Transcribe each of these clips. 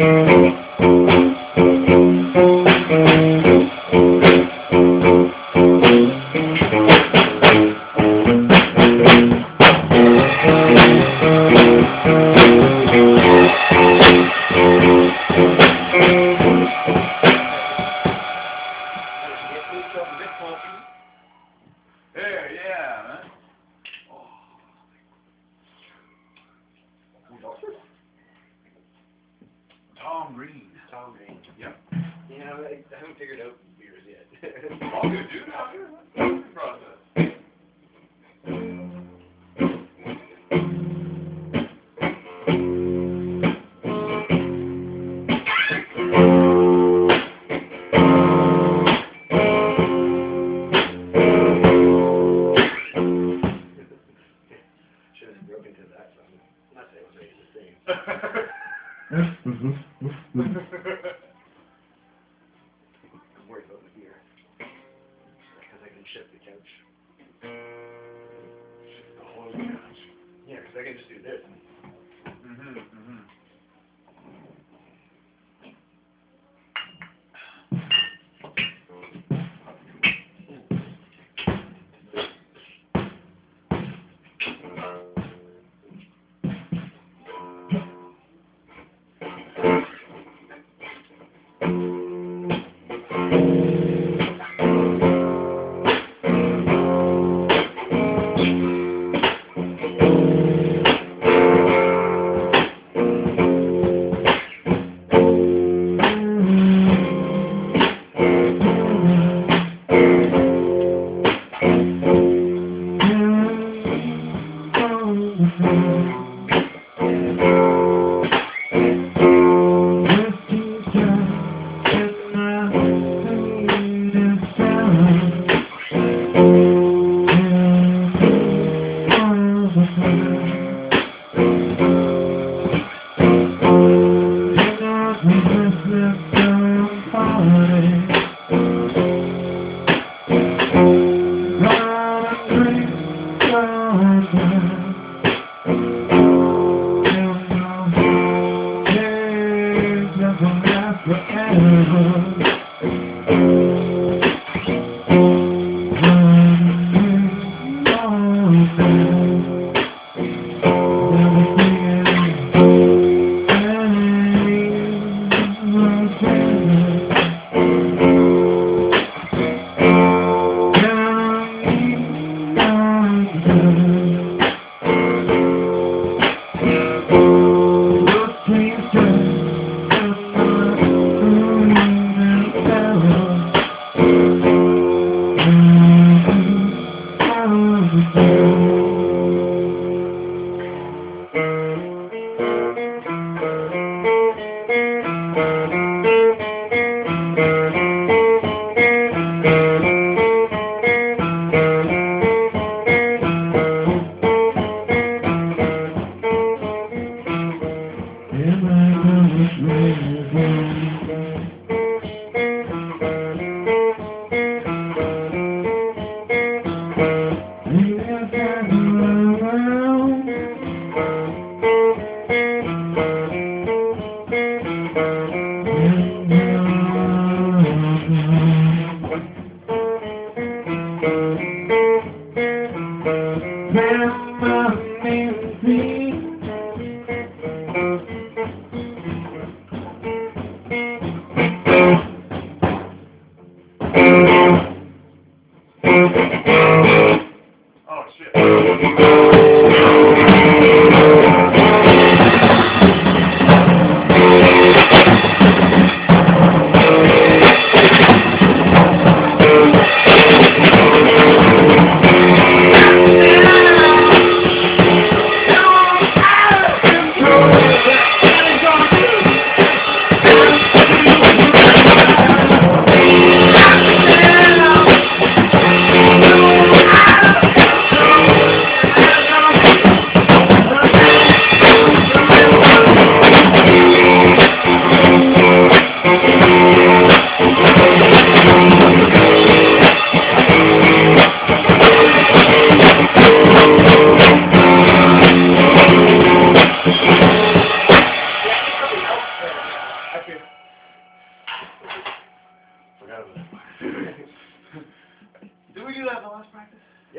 There, yeah, man. Tom Green. Tom Green. Yep. You know, I haven't figured out beers yet. All good, dude. All good. That's the process. Should have broken to that song. Not that I was ready to sing. I'm worried about the beer. Because I can shift the couch. Oh, gosh. Yeah, because I can just do this. Mm-hmm, mm-hmm. Oh, shit.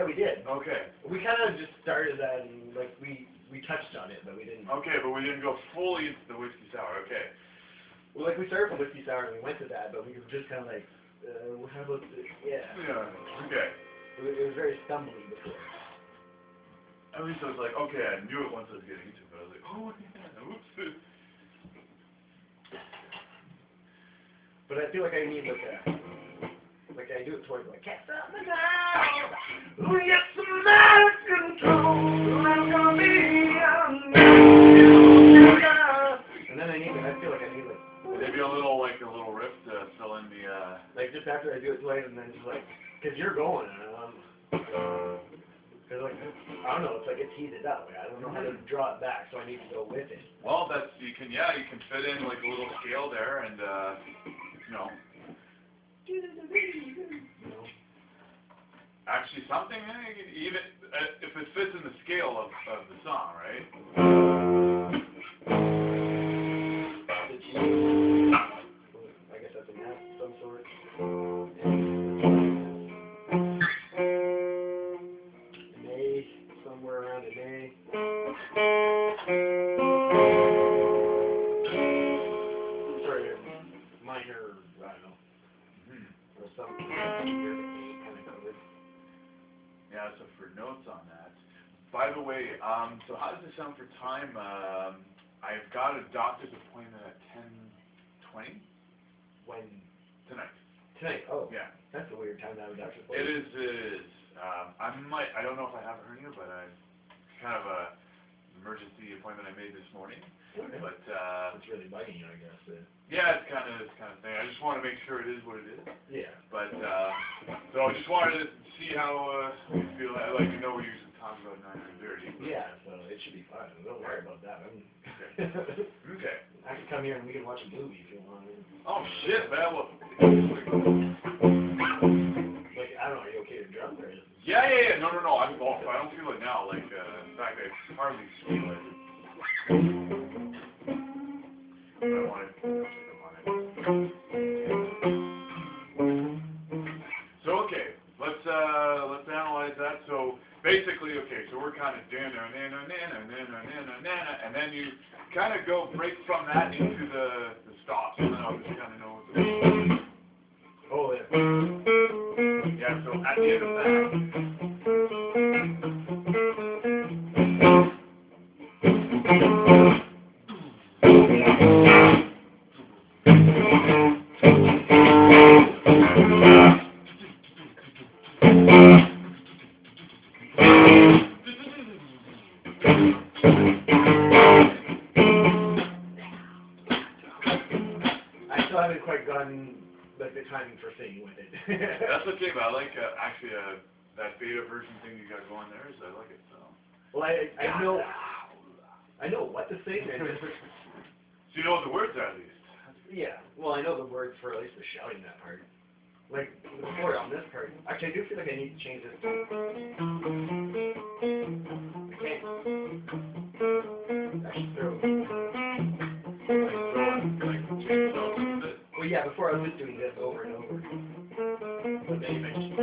Yeah, we did. Okay. We kind of just started that and like we touched on it, but we didn't. Okay, but we didn't go fully into the whiskey sour. Okay. Well, like we started from whiskey sour and we went to that, but we were just kind of like, how about this? Yeah. Yeah. Okay. It was very stumbling before. At least I was like, okay, I knew it once I was getting into it, but I was like, oh yeah, oops. But I feel like I need like I do it towards like, can't stop me now. We got some out of control. I'm gonna be on you. And then I feel like I need like Maybe a little riff to fill in the like just after I do it twice and then just like, cause you're going cause like, I don't know, it's like it's heated up. Like, I don't know how to draw it back, so I need to go with it. Well, you can fit in like a little scale there and you know. Actually, something even if it fits in the scale of the song, right? I guess that's a map of some sort. An A, somewhere around an A. Sorry, minor, I don't know, or something. Kind of covered. Yeah, so for notes on that. By the way, so how does it sound for time? I've got a doctor's appointment at 10:20 When? tonight. Tonight, oh. Yeah. That's a weird time to have a doctor's It appointment. is. I don't know if I have a hernia, but kind of a emergency appointment I made this morning. Okay. But It's really bugging you, I guess. yeah, it's kind of thing. I just want to make sure it is what it is. Yeah. But so I just wanted to see how you feel. I'd like to know what you usually talk about 9:30. Yeah, so it should be fun. Don't worry about that. Okay. I can come here and we can watch a movie if you want. Oh shit, man. Well, Like, I don't know, are you okay to drum or is it? yeah. No. I'm off. I don't feel it now. Like, in fact, I hardly feel it. But I want to pick up on it. So okay, let's analyze that. So basically, okay, so we're kind of and then you kind of break from that into the stops, and then I'll just kind of know what the Oh, yeah. yeah. So at the end of that. I still haven't quite gotten like the timing for singing with it. That's okay, but I like actually that beta version thing you got going there. So I like it. So. Well, I know what to sing. And So you know what the words are at least. yeah. Well, I know the words for at least the shouting that part. Like before on this part. Actually, I do feel like I need to change this. I can't. I should throw. Well, yeah. Before I was just doing this over and over. But then eventually.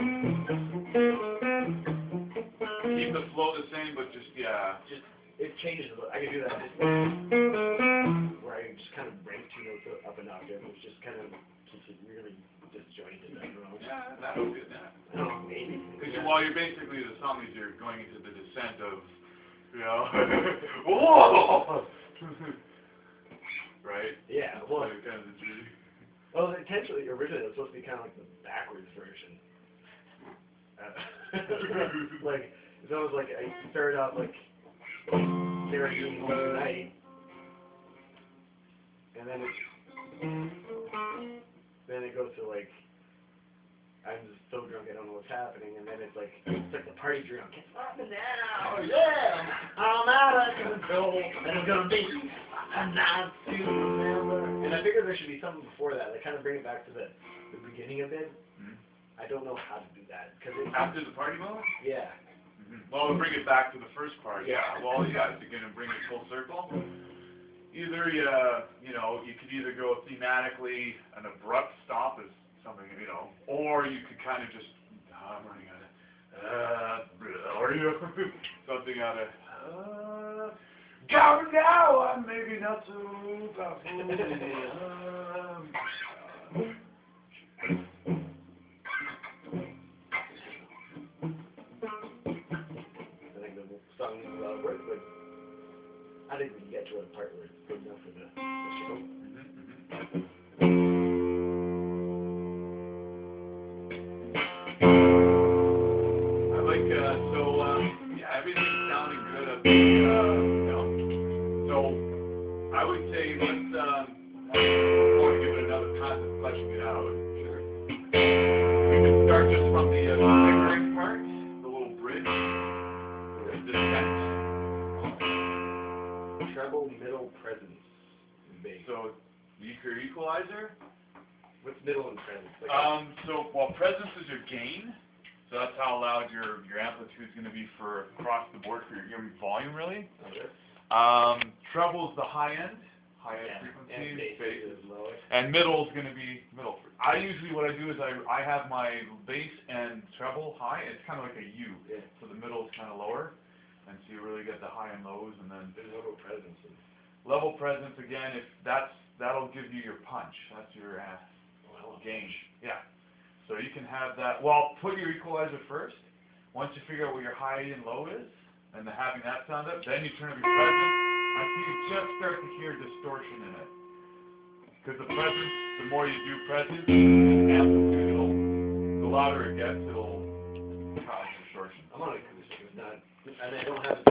Keep the flow the same, but just Just it changes a little. I can do that. Just, where I just kind of break two notes up an octave, which just kind of keeps it really disjointed. I don't know. yeah, that was good. Yeah. I don't know, maybe. Because you're basically the song is you're going into the descent of, whoa, right? Yeah. Well, So kind of intentionally, originally it was supposed to be kind of like the backwards version. Like it's almost like I started off like guaranteeing one tonight, and then it goes to like I'm just so drunk I don't know what's happening, and then it's like the party drunk. It's up and down, yeah, I'm out of control, and it's gonna be a night to remember. And I figured there should be something before that, like kind of bring it back to the beginning of it. I don't know how to do that because after the party mode. Yeah. Well, we'll bring it back to the first part. Yeah. Well, yeah, if you're gonna bring it full circle, either you could either go thematically an abrupt stop as something, or you could kind of just I'm running out of Are you something out of down now? I'm maybe not so powerful. I think the song will work, but I think we can get to a part where it's good enough for the show. I like, yeah, everything's sounding good up the, so I would say let's, before we give it another pass of fleshing it out, Sure. we can start just from the figuring part, the little bridge, the descent. Treble, middle, presence, and bass. So, your equalizer. What's middle and presence? Like Well, presence is your gain. So that's how loud your amplitude is going to be for across the board for your volume, really. Okay. Treble is the high end And frequency. bass is lower. And middle is going to be middle. What I do is I have my bass and treble high. It's kind of like a U. Yeah. So the middle is kind of lower, and so you really get the high and lows, and then There's level presence. level presence again. If that'll give you your punch. That's your gain. Yeah. So you can have that. Well, put your equalizer first. Once you figure out what your high and low is, and having that sound up, then you turn up your presence. I think you just start to hear distortion in it. Because the presence, the more you do presence, amplitude, the louder it gets, it'll cause distortion. I'm on acoustic, it's not, and I don't have